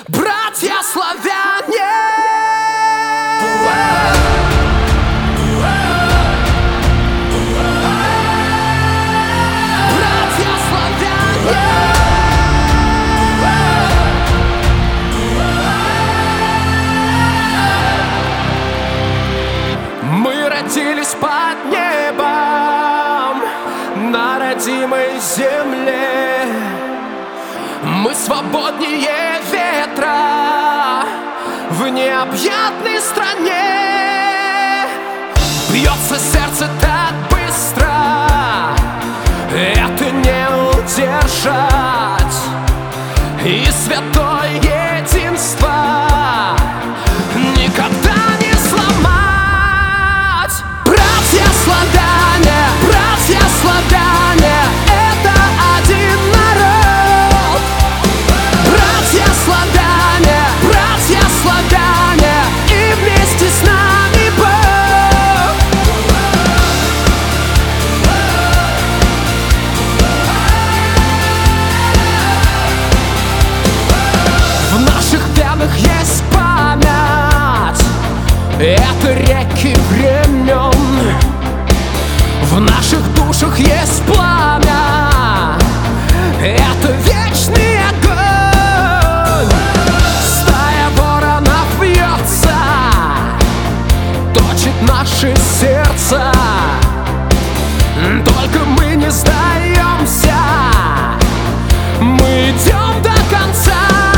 Братья славяне! Братья славяне! Мы родились под небом на родимой земле. Мы свободнее ветра в необъятной стране. Бьется сердце так быстро, это не удержать. И святое единство никогда не сломать. Братья славяне, братья славяне, это один народ. Братья славяне, братья славяне, и вместе с нами Бог. В наших венах есть память, это реки времен. В наших душах есть пламя, это вечный огонь. Стая воронов вьется, точит наши сердца. Только мы не сдаемся, мы идем до конца.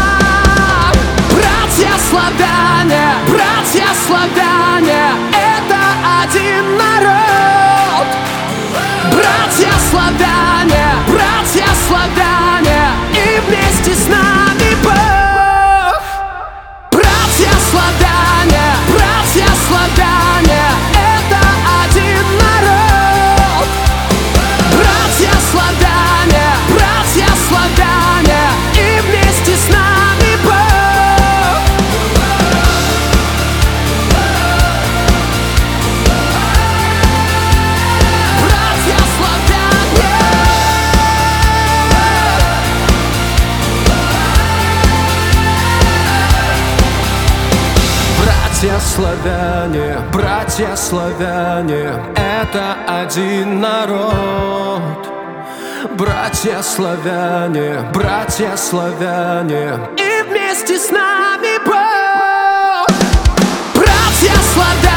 Братья славяне, братья славяне, это один народ. Братья славяне, братья славяне, и вместе с нами Бог. Братья славяне, братья славяне, это один народ. Братья славяне, братья славяне, и вместе с нами Бог. Братья славяне. Братья славяне, братья славяне, это один народ. Братья славяне, братья славяне, и вместе с нами Бог. Братья славяне.